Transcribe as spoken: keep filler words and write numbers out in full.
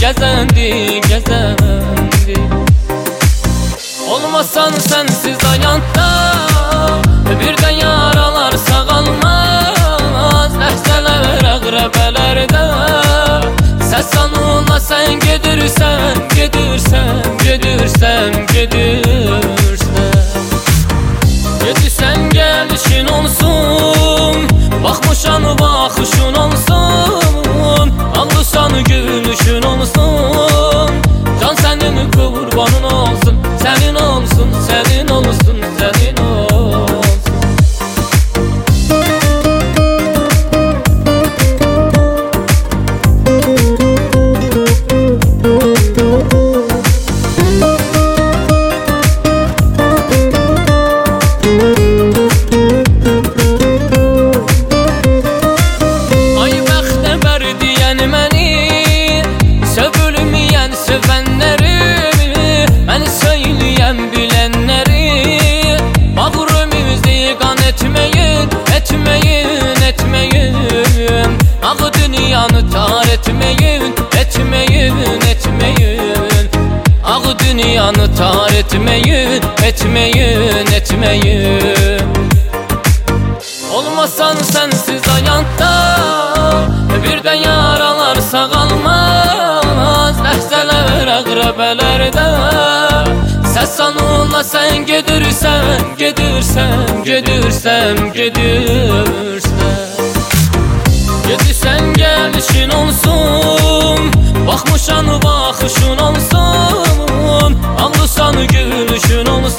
gezendi, gezendi. Olmasan sensiz hayatda, birden yaralar sağalmaz. Ləhzələr əqrəbələrdə, səs anıla sen gedirsən, gedirsən, gedirsən, gedirsən. Gedirsən gəlişin olsun, baxmışan baxışın olsun, ağlısan gülüşün olsun. Can senin kurbanın olsun, senin olsun, senin olsun, senin olsun. Ay bəxtəbər deyən məni, sövülməyən sevənlərimi, məni söyləyən bilənləri, bağrımızı qan etməyin, etməyin, etməyin. Ağı dünyanı tar etməyin, etməyin, etməyin. Ağı dünyanı tar etməyin, etməyin, etməyin. Olmasan sensiz hayatda, birden yaralar sağalmaz. Ləhzələr əqrəbələrdə, səs anıla sen gedirsən, gedirsən, gedirsən, gedirsən. Gedirsən gəlişin olsun, baxmışan baxışın olsun, ağlısan gülüşün olsun.